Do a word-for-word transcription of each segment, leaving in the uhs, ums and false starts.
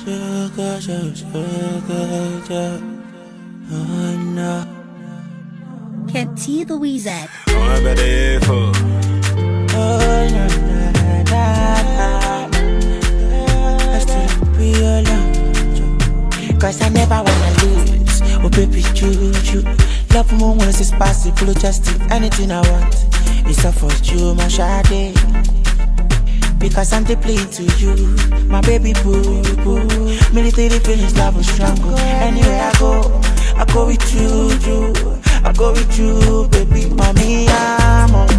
sugar, sugar, sugar, oh no. Can't see the wizard. I'm better for. Oh no, na na na. I still be alone, cause I never wanna lose. Oh baby, you, you love me when it's possible. Just do anything I want. It's all for you, my shawty. Because I'm deeply into you, my baby boo boo. Military feelings, love is stronger. Anywhere I go, I go with you, you. I go with you, baby, mommy, I'm on.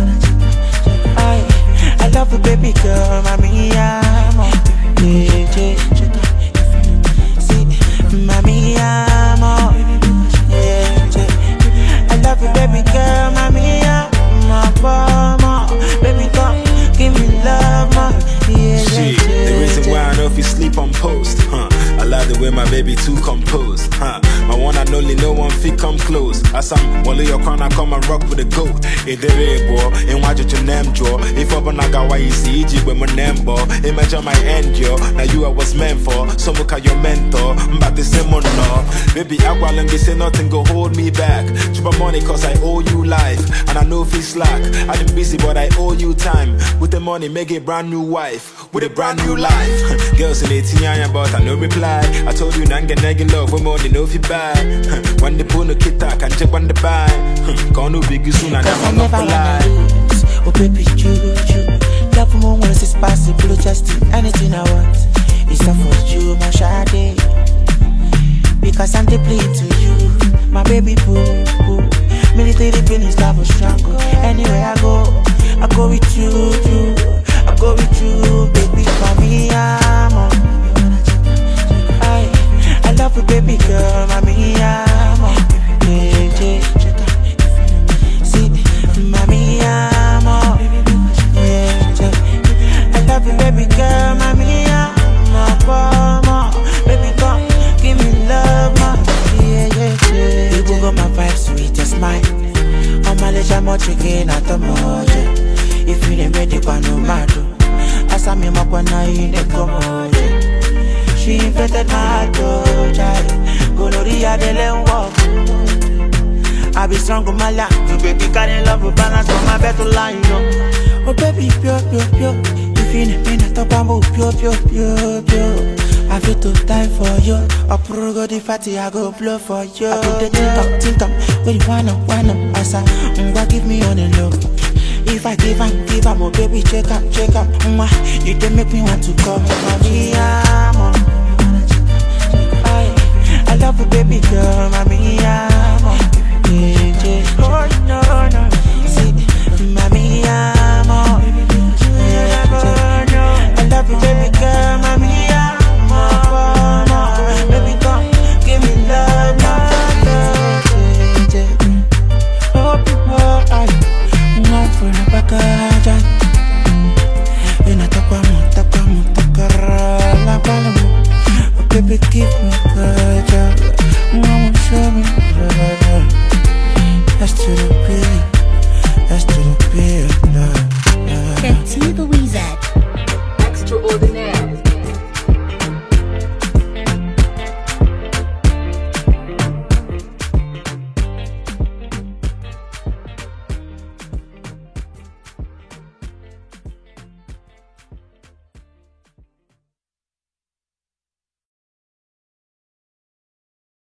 I, I love you, baby girl, mommy, I'm on. Yeah, yeah. See, mommy, I'm on. Yeah, yeah. I love you, baby girl, mommy, I'm on. Baby, come, give me love, ma. Yeah, Shit, yeah, yeah, the reason yeah. why I know if you sleep on post, huh? I love the way my baby too composed, huh? My one and only, no one fit come close. As I'm one of your crown, I come and rock with a goat. It did it, boy. And why did your name draw? If I'm not got why you see it with my name, boy. Imagine my end, yo. Now you I was meant for. Some look at your mentor. But the same one, no. Baby, I will and they say nothing go hold me back. Chupa money cause I owe you life. And I know if it's slack. I been busy, but I owe you time. With the money, make a brand new wife. With a brand new life. Girls in eighteen, but I no reply. I told you, Nanga Naggy love, when money no fit buy. When the puno kita, can check on the buy. Gonna be good soon, and I'm not gonna lie. Lose. Oh, baby, you, you. Love me when it's possible. Just do anything I want. It's all for you, my shawty. Because I'm deeply into you, my baby boo, boo. Military feelings, love is stronger. Anywhere I go, I go with you, you. I go with you, baby, mommy, I'm on. I, I love you, baby girl, mommy, I'm on. Yeah, yeah. See, mommy, I'm on. Yeah, yeah. I love you, baby girl, mommy, I'm on. Baby, come, give me love, ma. Yeah, yeah, yeah. You got my vibes, sweet as mine. On my leisure, I'm drinking at the morning. If you didn't make it, no matter. As I'm in my corner, you didn't come on. She infected my heart, child. Gonorrhea, they let walk. I be strong with my life. You baby, carry love with balance on my better line, you know. Oh, baby, pure, pure, pure. If you didn't mean I talk about pure, pure, pure, pure. I feel to die for you. I pro go the fatty, I go blow for you. I put the think up, think up. When you wanna, wanna, I say, mm, give me on the low. If I give up, give up, oh baby, check up, check up. Mm, you can make me want to come, mommy.